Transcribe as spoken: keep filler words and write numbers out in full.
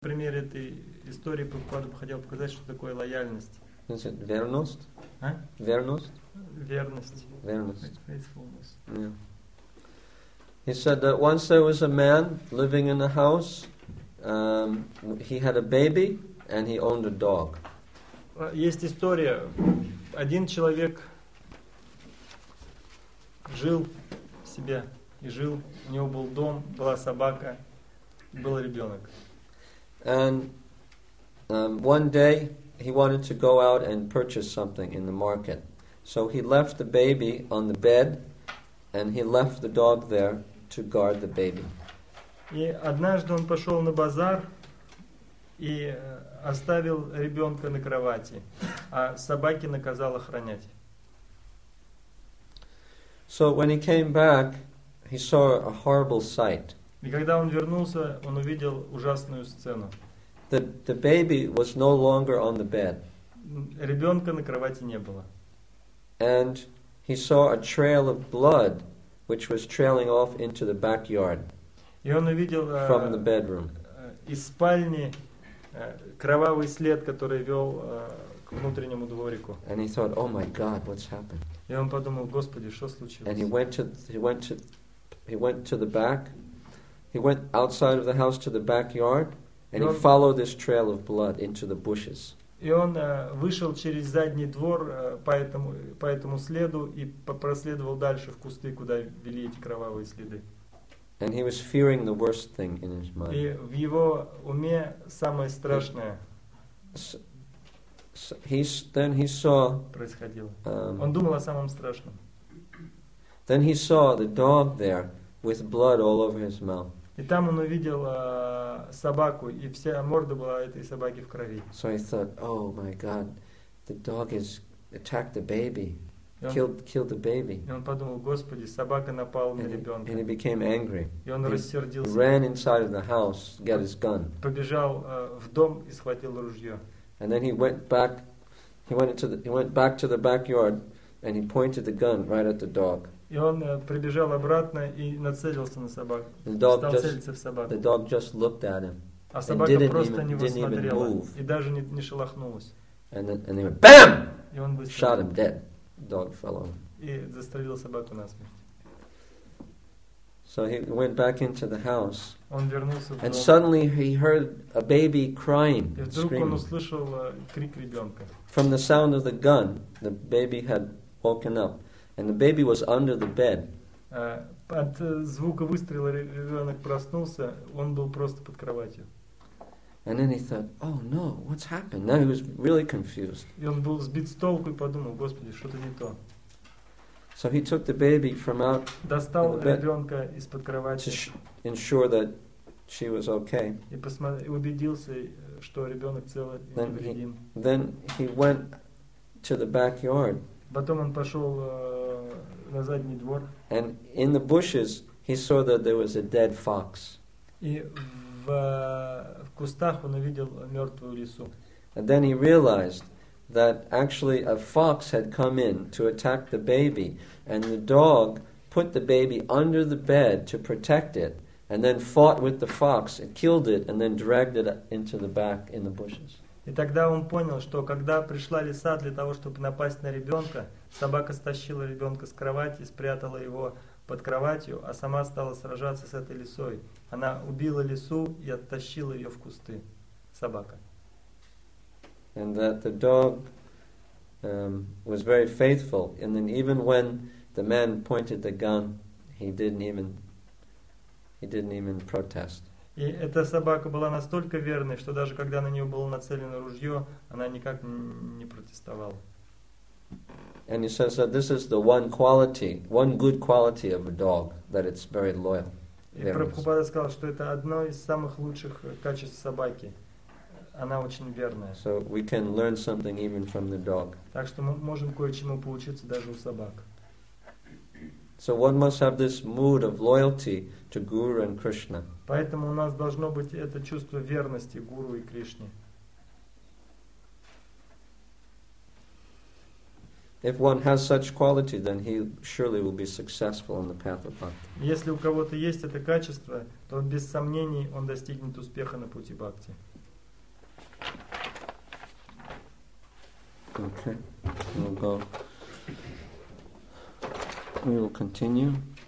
На примере этой истории Прабхупада бы хотел показать, что такое лояльность. Is it vernost? А? Vernost? Верность. Vernost. Faithfulness. Yeah. He said that once there was a man living in a house. Um, he had a baby and he owned a dog. Есть история. Один человек жил себе и жил. У него был дом, была собака, был ребенок. And um, one day he wanted to go out and purchase something in the market. So he left the baby on the bed and he left the dog there to guard the baby. И однажды он пошел на базар и оставил ребенка на кровати, а собаке наказал охранять. So when he came back, he saw a horrible sight. И когда он вернулся, он увидел ужасную сцену. The, the baby was no longer on the bed. Ребенка на кровати не было. And he saw a trail of blood which was trailing off into the backyard И он увидел from the bedroom. из спальни кровавый след, который вел к внутреннему дворику. And he thought, oh my God, what's happened? И он подумал, Господи, что случилось? And he went to he went to he went to the back. He went outside of the house to the backyard, and he followed this trail of blood into the bushes. И он вышел через задний двор по этому по этому следу и проследовал дальше в кусты, куда вели эти кровавые следы. And he was fearing the worst thing in his mind. И в его уме самое страшное So, so he then he saw происходило. Um, Он думал о самом страшном. Then he saw the dog there with blood all over his mouth. И там он увидел э, собаку, и вся морда была этой собаки в крови. So he thought, oh my God, the dog has attacked the baby, И он, killed killed the baby. и он подумал, Господи, собака напала на And he, ребенка. and he became angry. И он He рассердился. ran inside of the house, got his gun, Побежал э, в дом и схватил ружье. and then he went back. He went into the, he went back to the backyard, and he pointed the gun right at the dog. И он э, прибежал обратно и нацелился на собаку. The dog Стал just целиться в собаку. the dog just looked at him, А собака didn't просто even- на него didn't even смотрела move. и даже не, не шелохнулась. and then and they went bam, И он shot быстро him dead. The dog fell over. и застрелил собаку насмерть. So he went back into the house, Он вернулся в and дом, suddenly he heard a baby crying, и вдруг он screaming. услышал э, крик ребенка. From the sound of the gun, the baby had woken up, and the baby was under the bed. Э, От э, звука выстрела ре- ребенок проснулся, он был просто под кроватью. And then he thought, oh no, what's happened? Now he was really confused. И он был сбит с толку и подумал, Господи, что-то не то. So he took the baby from out Достал Да. ребенка из-под to кровати sh- ensure that she was okay. и посмотри, убедился, э, что ребенок цел и Then невредим. he, then he went to the backyard, Потом он пошел э, на задний двор, and in the bushes he saw that there was a dead fox. и в, э, в кустах он увидел мертвую лису. And then he realized that actually a fox had come in to attack the baby, and the dog put the baby under the bed to protect it, and then fought with the fox and killed it, and then dragged it into the back in the bushes. И тогда он понял, что когда пришла лиса для того, чтобы напасть на ребенка, собака стащила ребенка с кровати, спрятала его под кроватью, а сама стала сражаться с этой лисой. Она убила лису и оттащила ее в кусты. Собака. And that the dog um, was very faithful, and then even when the man pointed the gun, he didn't even he didn't even protest. И эта собака была настолько верной, что даже когда на нее было нацелено ружье, она никак н- не протестовала. And he says that this is the one quality, one good quality of a dog, that it's very loyal. И Верность. Прабхупада сказал, что это одно из самых лучших э, качеств собаки. Она очень верная. So we can learn something even from the dog. Так что мы можем кое-чему поучиться даже у собак. So one must have this mood of loyalty to Guru and Krishna. Поэтому у нас должно быть это чувство верности Гуру и Кришне. If one has such quality, then he surely will be successful on the path of bhakti. Если у кого-то есть это качество, то без сомнений он достигнет успеха на пути бхакти. Okay, we'll go. We will continue.